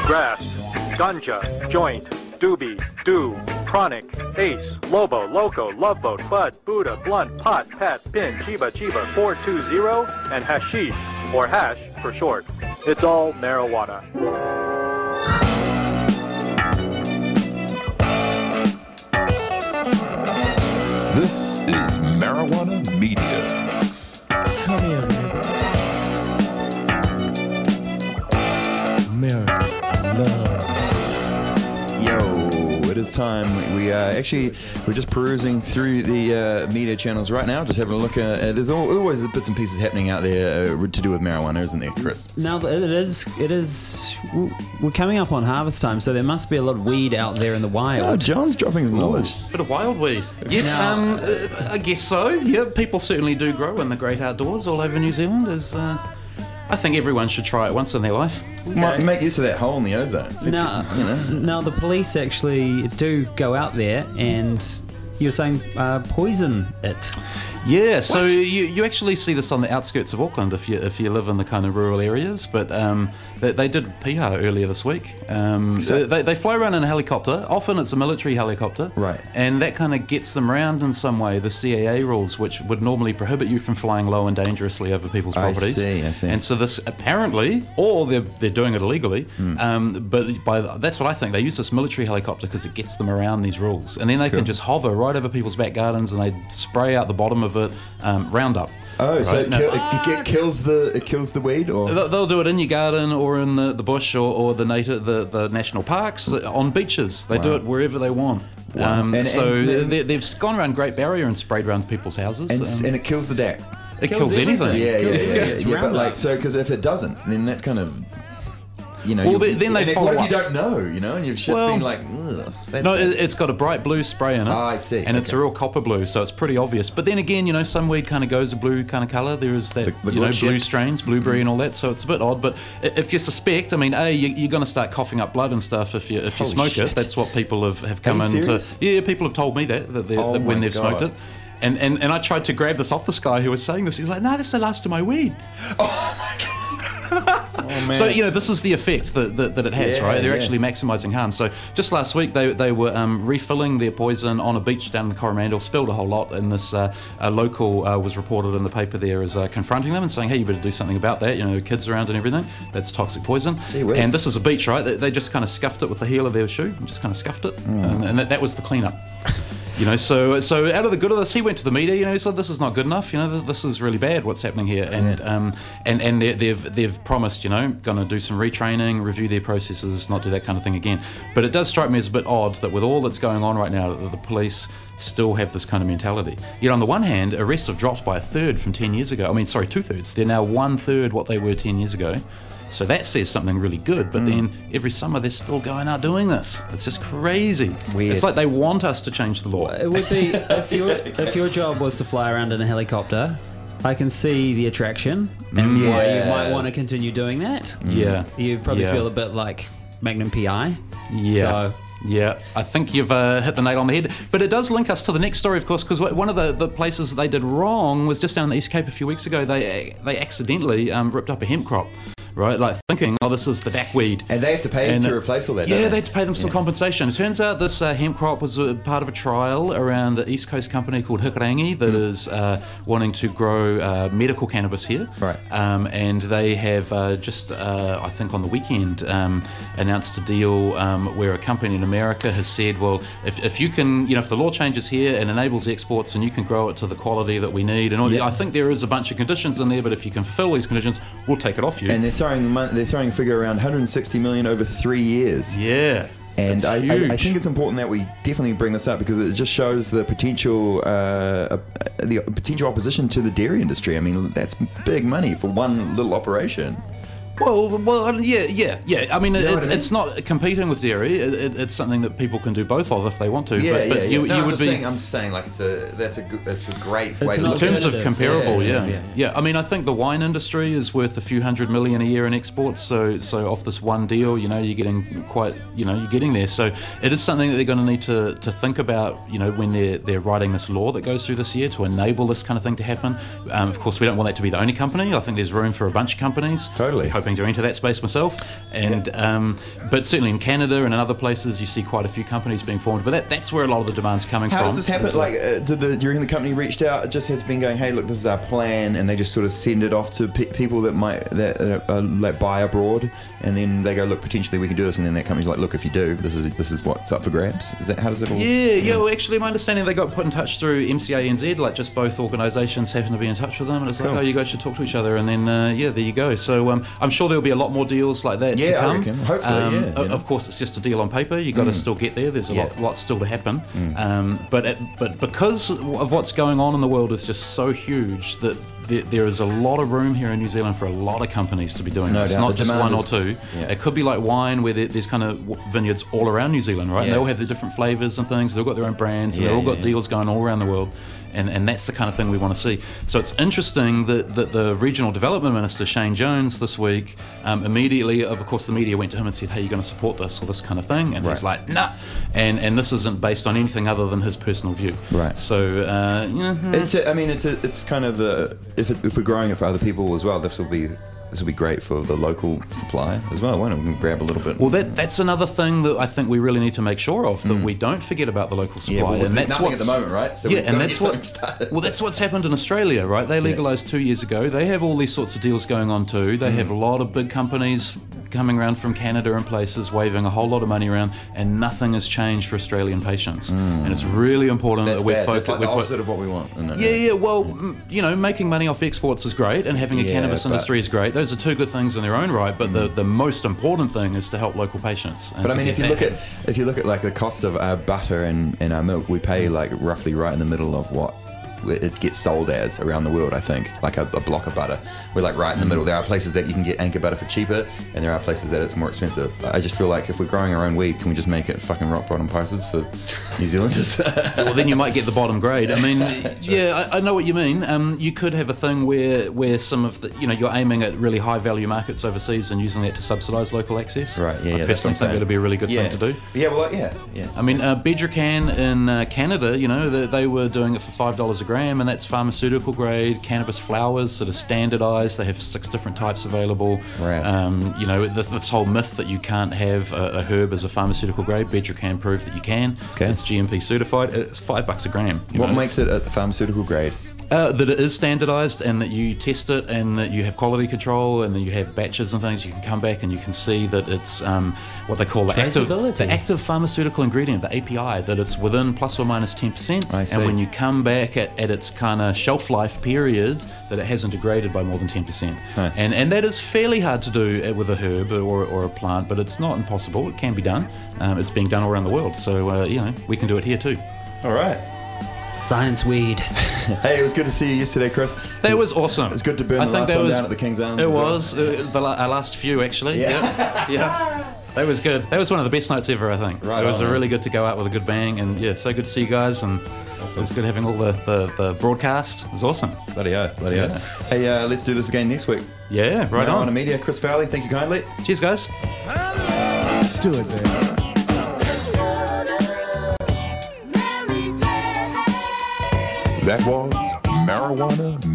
grass, ganja, joint, doobie, do, chronic, ace, lobo, loco, love boat, bud, Buddha, blunt, pot, pat, pin, chiba, 420, and hashish, or hash for short. It's all marijuana. This is Marijuana Media. Come here, man. Marijuana love. Yo, it is time. We're just perusing through the media channels right now, just having a look at. There's always bits and pieces happening out there to do with marijuana, isn't there, Chris? Now it is. We're coming up on harvest time, so there must be a lot of weed out there in the wild. Oh, John's dropping his knowledge. Bit of wild weed. Yes, I guess so. Yeah, people certainly do grow in the great outdoors all over New Zealand. I think everyone should try it once in their life. Might make use of that hole in the ozone. Now the police actually do go out there and you're saying poison it. Yeah, so you actually see this on the outskirts of Auckland if you live in the kind of rural areas, but they did Piha earlier this week. They fly around in a helicopter. Often it's a military helicopter, right? And that kind of gets them around in some way. The CAA rules, which would normally prohibit you from flying low and dangerously over people's properties. I see. And so this apparently, or they're doing it illegally, but that's what I think. They use this military helicopter because it gets them around these rules, and then they can just hover right over people's back gardens and they spray out the bottom of it Roundup. Oh, right? So it kills the weed, or they'll do it in your garden or in the bush or the national parks, on beaches. They do it wherever they want. Wow. They've gone around Great Barrier and sprayed around people's houses, and it kills the DAC. It kills anything. Yeah. But because if it doesn't, then that's kind of. Then they follow what if up. you don't know, and your shit's been like, ugh. It's got a bright blue spray in it. I see. And it's a real copper blue, so it's pretty obvious. But then again, some weed kind of goes a blue kind of colour. There is that, the blue strains, blueberry and all that, so it's a bit odd. But if you suspect, you're going to start coughing up blood and stuff if you smoke it. That's what people have come into. Serious? Yeah, people have told me that when they've smoked it. And I tried to grab this off this guy who was saying this. He's like, no, this is the last of my weed. Oh, my God. Oh, man. So this is the effect that it has, right? They're actually maximising harm. So just last week they were refilling their poison on a beach down in Coromandel, spilled a whole lot, and this local was reported in the paper there as confronting them and saying, hey, you better do something about that. Kids around and everything. That's toxic poison. And this is a beach, right? They just kind of scuffed it with the heel of their shoe, just kind of scuffed it, and that was the cleanup. So out of the good of this, he went to the media. He said, "This is not good enough. This is really bad. What's happening here?" And they've promised, going to do some retraining, review their processes, not do that kind of thing again. But it does strike me as a bit odd that with all that's going on right now, that the police still have this kind of mentality. On the one hand, arrests have dropped by a third from 10 years ago. 2/3. They're now 1/3 what they were 10 years ago. So that says something really good, but then every summer they're still going out doing this. It's just crazy. Weird. It's like they want us to change the law. It would be if your job was to fly around in a helicopter. I can see the attraction and why you might want to continue doing that. Yeah, you probably feel a bit like Magnum PI. Yeah. So. Yeah, I think you've hit the nail on the head. But it does link us to the next story, of course, because one of the places they did wrong was just down in the East Cape a few weeks ago. They accidentally ripped up a hemp crop. Right, like thinking, this is the DAC-weed. And they have to pay to replace all that, Yeah, they have to pay them some compensation. It turns out this hemp crop was part of a trial around an East Coast company called Hikurangi that is wanting to grow medical cannabis here. Right. And they have I think on the weekend, announced a deal where a company in America has said, well, if you can, if the law changes here and enables exports and you can grow it to the quality that we need, and all, I think there is a bunch of conditions in there, but if you can fulfill these conditions, we'll take it off you. And they're throwing a figure around 160 million over 3 years. Yeah. And I think it's important that we definitely bring this up because it just shows the potential opposition to the dairy industry. That's big money for one little operation. Well, yeah. It's not competing with dairy. It's something that people can do both of if they want to. I'm saying like that's a great way to look at it. In terms of comparable, yeah. I think the wine industry is worth a few $100 million a year in exports. So off this one deal, you're getting you're getting there. So it is something that they're going to need to think about, when they're writing this law that goes through this year to enable this kind of thing to happen. Of course, we don't want that to be the only company. I think there's room for a bunch of companies. Totally. We hope hoping to enter that space myself. And but certainly in Canada and in other places, you see quite a few companies being formed. But that's where a lot of the demand's coming from. How does this happen? Like, do you reckon the company reached out? It just has been going, hey, look, this is our plan, and they just sort of send it off to people that like buy abroad, and then they go, look, potentially we can do this, and then that company's like, look, if you do, this is what's up for grabs. Is that how does it all? Yeah. Well, actually, my understanding they got put in touch through MCA NZ, like just both organisations happen to be in touch with them, and it's like, oh, you guys should talk to each other, and then there you go. So I'm sure there'll be a lot more deals like that to come. I reckon. Hopefully, Of course, it's just a deal on paper. You got to still get there. There's a lot still to happen. But because of what's going on in the world is just so huge that there is a lot of room here in New Zealand for a lot of companies to be doing this. Not just one or two. Yeah. It could be like wine, where there's kind of vineyards all around New Zealand, right? Yeah. And they all have the different flavours and things. They've all got their own brands, and they've all got deals going all around the world. And that's the kind of thing we want to see. So it's interesting that the Regional Development Minister, Shane Jones, this week, immediately, of course, the media went to him and said, hey, you're going to support this or this kind of thing? And he's like, nah. And this isn't based on anything other than his personal view. Right. So, it's kind of if we're growing it for other people as well, this will be great for the local supply as well. Why don't we grab a little bit? Well, that's another thing that I think we really need to make sure of, that we don't forget about the local supply. Yeah, well, and that's nothing at the moment, right? So that's what's happened in Australia, right? They legalised 2 years ago. They have all these sorts of deals going on too. They have a lot of big companies coming around from Canada and places, waving a whole lot of money around, and nothing has changed for Australian patients. And it's really important that we're focused. That's like the opposite of what we want. Well, making money off exports is great, and having a cannabis industry is great. Those are two good things in their own right, but the most important thing is to help local patients. But I mean, if you look at like the cost of our butter and our milk, we pay like roughly right in the middle of what it gets sold as around the world. I think like a block of butter, we're like right in the middle. There are places that you can get Anchor butter for cheaper, and there are places that it's more expensive. I just feel like if we're growing our own weed, can we just make it fucking rock bottom prices for New Zealanders? Well, then you might get the bottom grade. I mean, I know what you mean. You could have a thing where some of the, you're aiming at really high value markets overseas and using that to subsidise local access. Right. I personally think that'd be a really good thing to do. Yeah. Well. Yeah. I mean, Bedrocan in Canada, they were doing it for $5 a gram, and that's pharmaceutical grade cannabis flowers that are standardised. They have 6 different types available. Right. This whole myth that you can't have a herb as a pharmaceutical grade, Bedrocan proved that you can. Okay. It's GMP certified. It's $5 a gram. What makes it a pharmaceutical grade? That it is standardised, and that you test it, and that you have quality control, and that you have batches and things. You can come back and you can see that it's what they call the active pharmaceutical ingredient, the API, that it's within plus or minus 10%. And when you come back at its kind of shelf life period, that it hasn't degraded by more than 10%. Nice. And that is fairly hard to do with a herb or a plant, but it's not impossible. It can be done. It's being done all around the world. So, we can do it here too. All right. Science weed. Hey, it was good to see you yesterday, Chris. That was awesome. It was good to burn the last one down at the King's Arms. It was. Our last few, actually. Yeah. That was good. That was one of the best nights ever, I think. Right. It was really good to go out with a good bang, and so good to see you guys, and it was good having all the broadcast. It was awesome. Bloody hell. Hey, let's do this again next week. Yeah, right on. Marijuana Media, Chris Fowley, thank you kindly. Cheers, guys. Do it, man. That was Marijuana